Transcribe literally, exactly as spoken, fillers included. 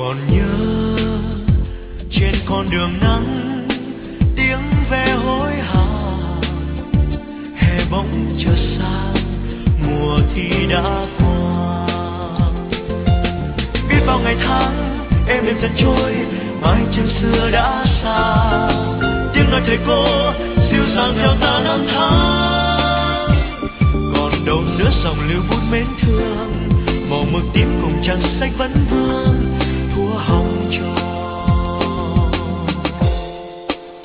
còn nhớ trên con đường nắng tiếng ve hối hả, hè bỗng chợt sáng, mùa thi đã qua. Biết bao ngày tháng em em dần trôi, mái tranh xưa đã xa, tiếng nói thầy cô dịu dàng theo ta năm tháng. Còn đâu giữa dòng lưu bút mến thương, màu mực tím cùng trang sách vẫn vương.